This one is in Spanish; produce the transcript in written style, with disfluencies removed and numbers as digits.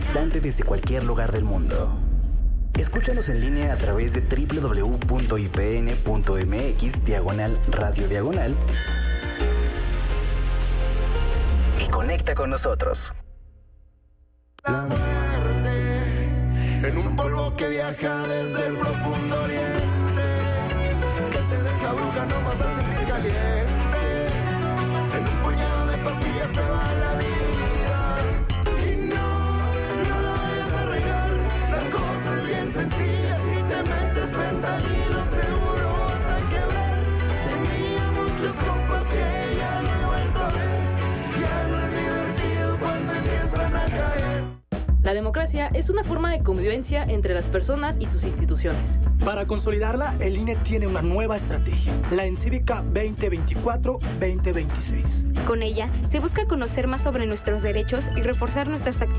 instante desde cualquier lugar del mundo. Escúchanos en línea a través de www.ipn.mx/radio diagonal y conecta con nosotros. La muerte en un polvo que viaja desde el profundo oriente, que te deja bruja, no vas a sentir caliente. En un puñado de pastillas se va la vida. Y no lo vayas a regar. La cosa es bien sencilla. Si te metes fentanilo seguro vas a quebrar. Tenía muchos compas que ya no he vuelto a ver. Ya no es divertido cuando empiezan a caer. La democracia es una forma de convivencia entre las personas y sus instituciones. Para consolidarla, el INE tiene una nueva estrategia, la Encívica 2024-2026. Con ella, se busca conocer más sobre nuestros derechos y reforzar nuestras actividades